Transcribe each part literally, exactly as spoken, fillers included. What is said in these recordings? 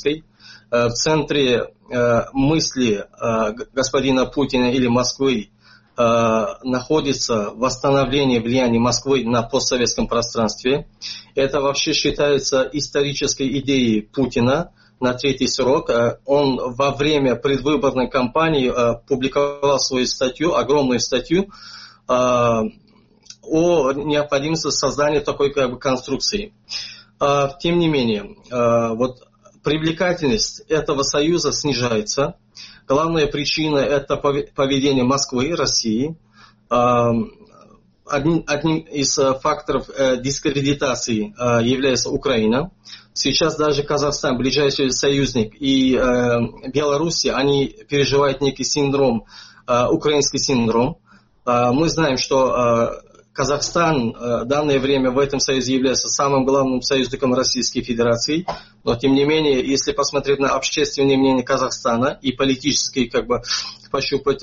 европейской. В центре мысли господина Путина или Москвы находится восстановление влияния Москвы на постсоветском пространстве. Это вообще считается исторической идеей Путина на третий срок. Он во время предвыборной кампании публиковал свою статью, огромную статью, о необходимости создания такой как бы конструкции. Тем не менее, вот привлекательность этого союза снижается. Главная причина – это поведение Москвы и России. Одним, одним из факторов дискредитации является Украина. Сейчас даже Казахстан, ближайший союзник, и Белоруссия, они переживают некий синдром, украинский синдром. Мы знаем, что Казахстан в данное время в этом союзе является самым главным союзником Российской Федерации, но тем не менее, если посмотреть на общественное мнение Казахстана и политические, как бы, пощупать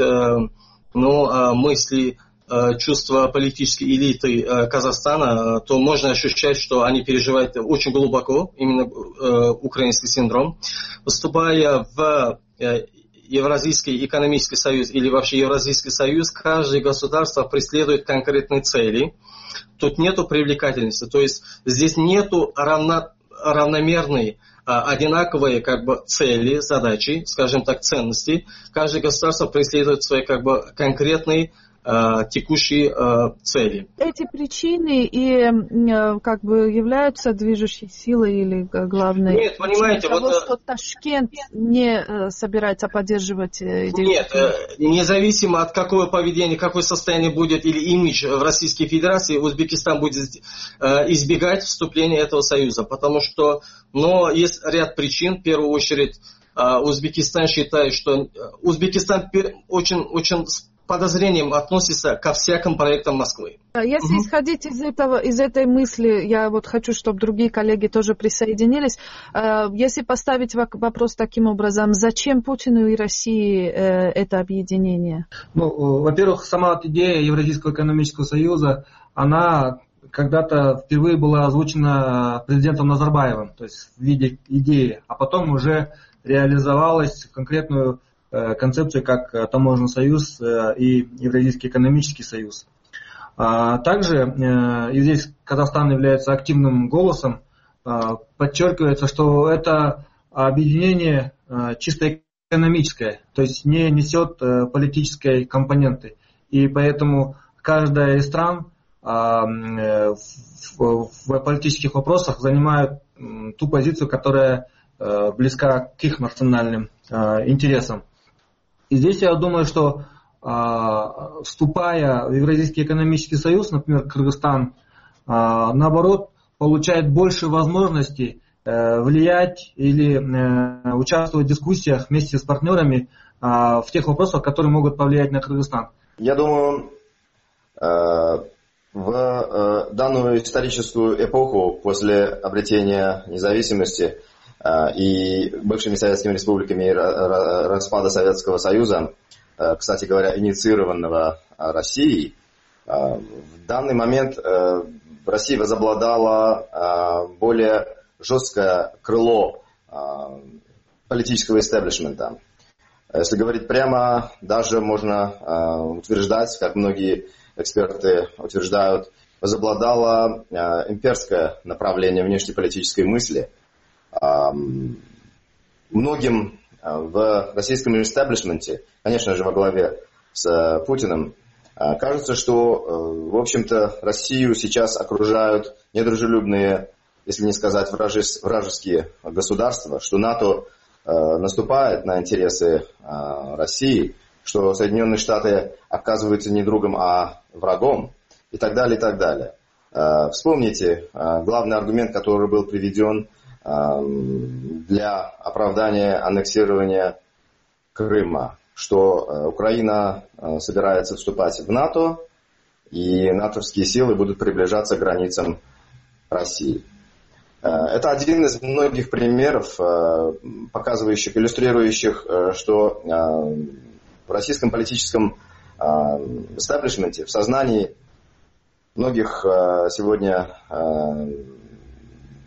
ну, мысли, чувства политической элиты Казахстана, то можно ощущать, что они переживают очень глубоко именно украинский синдром. Вступая в Евразийский экономический союз или вообще Евразийский союз, каждое государство преследует конкретные цели. Тут нету привлекательности, то есть здесь нету равно, равномерной, одинаковые как бы цели, задачи, скажем так, ценности. Каждое государство преследует свои как бы конкретные текущие цели. Эти причины и как бы являются движущей силой или главной? Нет, понимаете, того, вот что Ташкент не собирается поддерживать идею? Нет, независимо от какого поведения, какое состояние будет или имидж в Российской Федерации, Узбекистан будет избегать вступления этого союза, потому что, но есть ряд причин, в первую очередь, Узбекистан считает, что Узбекистан очень, очень подозрением относится ко всяким проектам Москвы. Если угу. исходить из этого, из этой мысли, я вот хочу, чтобы другие коллеги тоже присоединились. Если поставить вопрос таким образом, зачем Путину и России это объединение? Ну, во-первых, сама идея Евразийского экономического союза, она когда-то впервые была озвучена президентом Назарбаевым, то есть в виде идеи, а потом уже реализовалась в конкретную концепцию как Таможенный союз и Евразийский экономический союз. Также, и здесь Казахстан является активным голосом, подчеркивается, что это объединение чисто экономическое, то есть не несет политической компоненты. И поэтому каждая из стран в политических вопросах занимает ту позицию, которая близка к их национальным интересам. И здесь я думаю, что э, вступая в Евразийский экономический союз, например, Кыргызстан, э, наоборот, получает больше возможностей э, влиять или э, участвовать в дискуссиях вместе с партнерами э, в тех вопросах, которые могут повлиять на Кыргызстан. Я думаю, э, в э, данную историческую эпоху после обретения независимости и бывшими советскими республиками распада Советского Союза, кстати говоря, инициированного Россией, в данный момент в России возобладало более жесткое крыло политического истеблишмента. Если говорить прямо, даже можно утверждать, как многие эксперты утверждают, возобладало имперское направление внешнеполитической мысли. Многим в российском истеблишменте, конечно же, во главе с Путиным, кажется, что, в общем-то, Россию сейчас окружают недружелюбные, если не сказать вражеские государства, что НАТО наступает на интересы России, что Соединенные Штаты оказываются не другом, а врагом, и так далее, и так далее. Вспомните главный аргумент, который был приведен для оправдания аннексирования Крыма, что Украина собирается вступать в НАТО, и натовские силы будут приближаться к границам России. Это один из многих примеров, показывающих, иллюстрирующих, что в российском политическом эстаблишменте, в сознании многих сегодня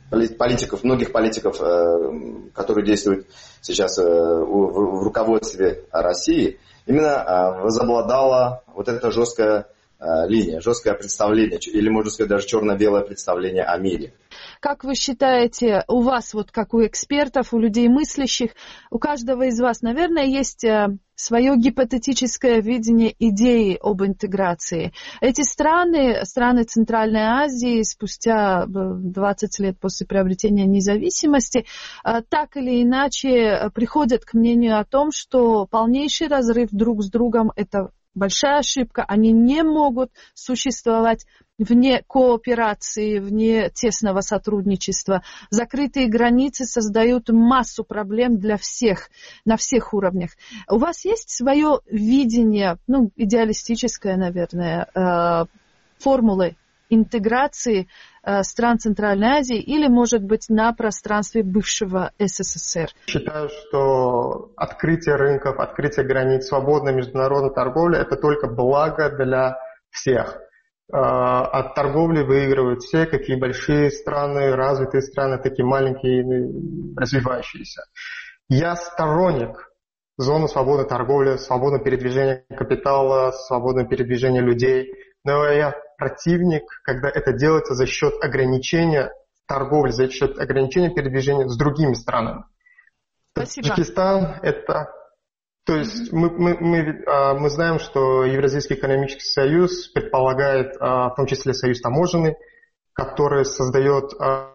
политиков, многих политиков, которые действуют сейчас в руководстве России, именно возобладала вот эта жесткая линия, жесткое представление, или, можно сказать, даже черно-белое представление о мире. Как вы считаете, у вас, вот как у экспертов, у людей мыслящих, у каждого из вас, наверное, есть свое гипотетическое видение идеи об интеграции. Эти страны, страны Центральной Азии, спустя двадцать лет после приобретения независимости, так или иначе приходят к мнению о том, что полнейший разрыв друг с другом – это большая ошибка. Они не могут существовать вне кооперации, вне тесного сотрудничества. Закрытые границы создают массу проблем для всех, на всех уровнях. У вас есть свое видение, ну, идеалистическое, наверное, э, формулы интеграции э, стран Центральной Азии или, может быть, на пространстве бывшего СССР? Считаю, что открытие рынков, открытие границ, свободная международная торговля – это только благо для всех. Э, от торговли выигрывают все, какие большие страны, развитые страны, такие маленькие, развивающиеся. Я сторонник зоны свободной торговли, свободного передвижения капитала, свободного передвижения людей, но я противник, когда это делается за счет ограничения торговли, за счет ограничения передвижения с другими странами. Спасибо. Таджикистан это... То есть мы, мы, мы, мы знаем, что Евразийский экономический союз предполагает, в том числе союз таможенный, который создает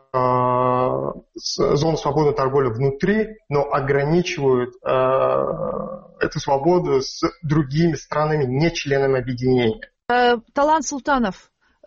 зону свободной торговли внутри, но ограничивает эту свободу с другими странами, не членами объединения. Талант Султанов,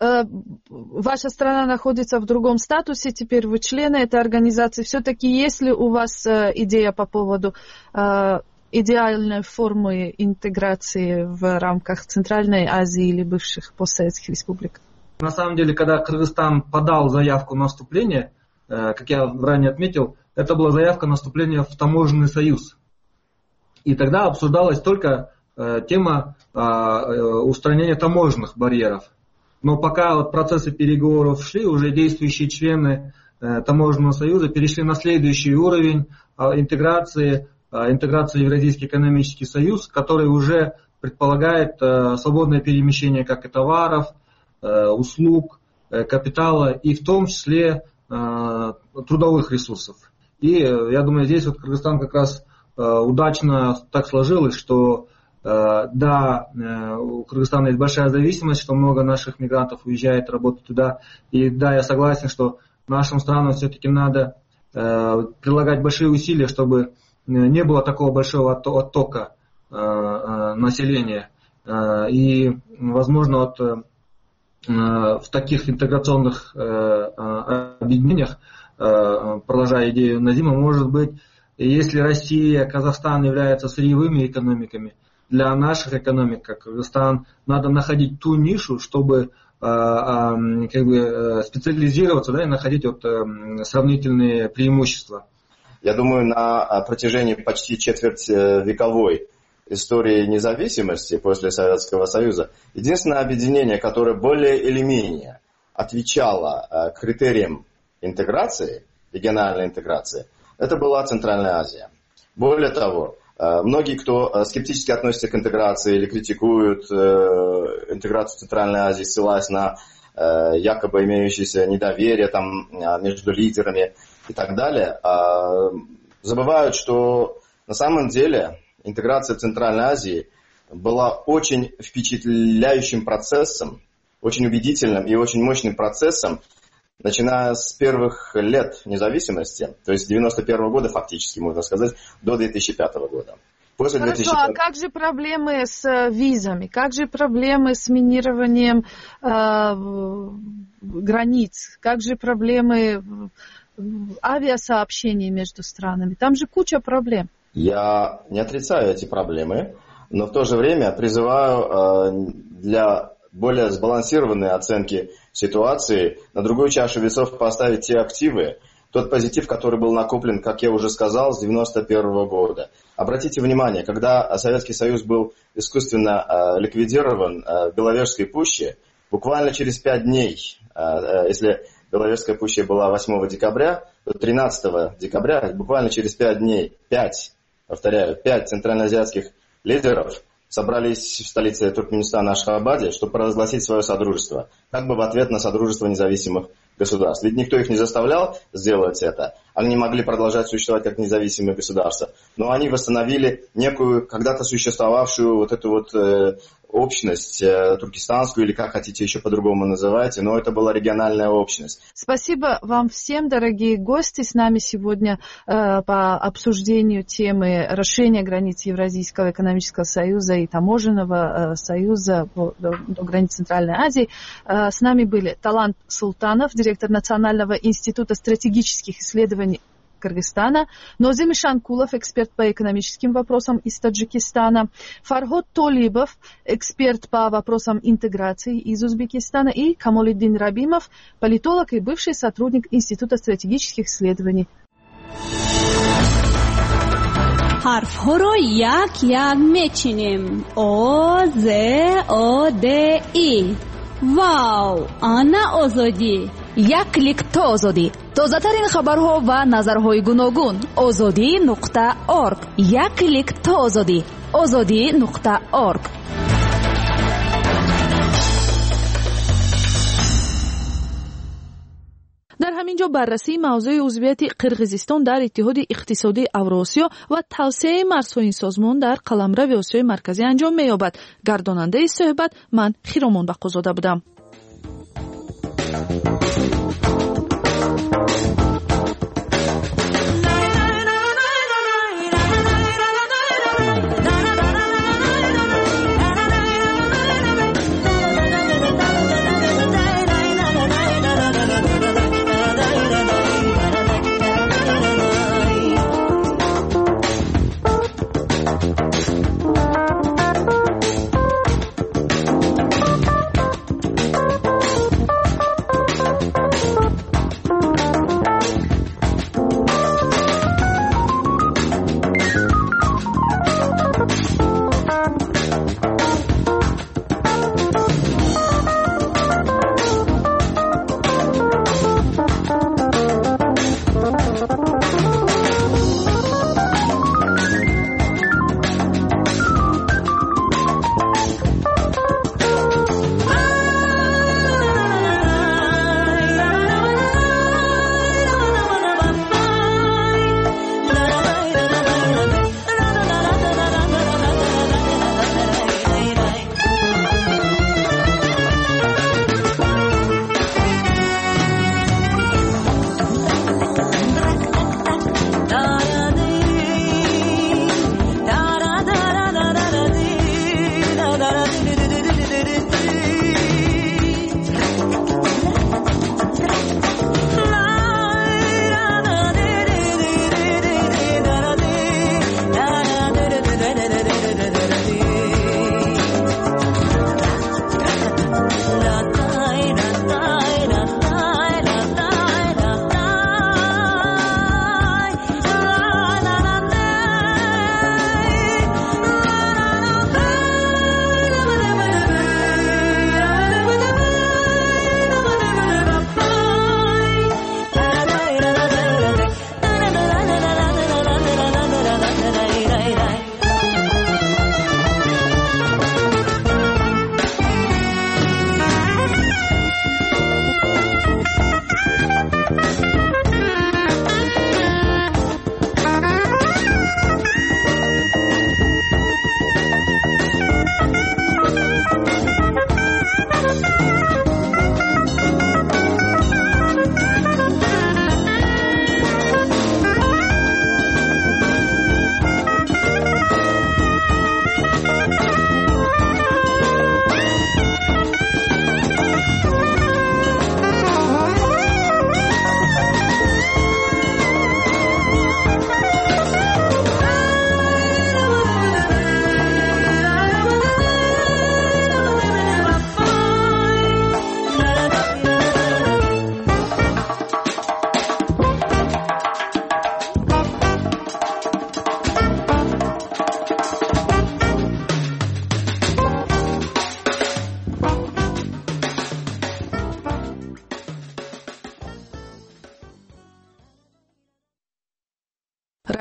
ваша страна находится в другом статусе, теперь вы члены этой организации. Все-таки есть ли у вас идея по поводу идеальной формы интеграции в рамках Центральной Азии или бывших постсоветских республик? На самом деле, когда Кыргызстан подал заявку на вступление, как я ранее отметил, это была заявка на вступление в таможенный союз. И тогда обсуждалась только тема устранения таможенных барьеров. Но пока вот процессы переговоров шли, уже действующие члены таможенного союза перешли на следующий уровень интеграции, интеграции в Евразийский экономический союз, который уже предполагает свободное перемещение как и товаров, услуг, капитала и в том числе трудовых ресурсов. И я думаю, здесь вот Кыргызстан как раз удачно так сложилось, что да, у Кыргызстана есть большая зависимость, что много наших мигрантов уезжает работать туда. И да, я согласен, что нашим странам все-таки надо прилагать большие усилия, чтобы не было такого большого оттока населения. И, возможно, вот в таких интеграционных объединениях, продолжая идею Назима, может быть, если Россия, Казахстан являются сырьевыми экономиками, для наших экономик, как Кыргызстан, надо находить ту нишу, чтобы как бы специализироваться, да, и находить вот сравнительные преимущества. Я думаю, на протяжении почти четвертьвековой истории независимости после Советского Союза единственное объединение, которое более или менее отвечало критериям интеграции, региональной интеграции, это была Центральная Азия. Более того, многие, кто скептически относится к интеграции или критикуют интеграцию Центральной Азии, ссылаясь на якобы имеющееся недоверие там, между лидерами и так далее, забывают, что на самом деле интеграция Центральной Азии была очень впечатляющим процессом, очень убедительным и очень мощным процессом, начиная с первых лет независимости, то есть с девяносто первого года фактически, можно сказать, до две тысячи пятого года. После Хорошо, две тысячи пятого... а как же проблемы с визами, как же проблемы с минированием э, границ, как же проблемы авиасообщений между странами? Там же куча проблем. Я не отрицаю эти проблемы, но в то же время призываю э, для более сбалансированной оценки ситуации на другую чашу весов поставить те активы, тот позитив, который был накоплен, как я уже сказал, с девяносто первого года. Обратите внимание, когда Советский Союз был искусственно э, ликвидирован э, в Беловежской пуще, буквально через пять дней, э, э, если Беловежская пуща была восьмого декабря, то тринадцатого декабря, буквально через пять дней, пять, повторяю, пять центральноазиатских лидеров собрались в столице Туркменистана Ашхабаде, чтобы провозгласить свое содружество, как бы в ответ на содружество независимых государств. Ведь никто их не заставлял сделать это. Они могли продолжать существовать как независимые государства. Но они восстановили некую когда-то существовавшую вот эту вот э, общность э, туркестанскую, или как хотите еще по-другому называйте, но это была региональная общность. Спасибо вам всем, дорогие гости. С нами сегодня э, по обсуждению темы расширения границ Евразийского экономического союза и таможенного э, союза до, до границ Центральной Азии. Э, с нами были Талант Султанов, директор Национального института стратегических исследований Кыргызстана, Нозим Шанкулов, эксперт по экономическим вопросам из Таджикистана, Фарход Толибов, эксперт по вопросам интеграции из Узбекистана, и Камолиддин Рабимов, политолог и бывший сотрудник Института стратегических исследований. حرف‌ها یک یک میچینیم. او ز او د ای. واو، آنا آزادی. یک کلیک تا آزادی. تازه‌ترین خبرها و نظرهای گوناگون. آزادی نقطه org. یک کلیک تا آزادی. آزادی نقطه org. در همینجا بررسی موضوع عضویت قرقیزستان در اتحاد اقتصادی اوراسیا و توسعه مرزهای این سازمان در قلمرو آسیای مرکزی انجام می‌یابد. گرداننده صحبت من خیرامان بقازاده بودم.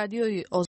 радиои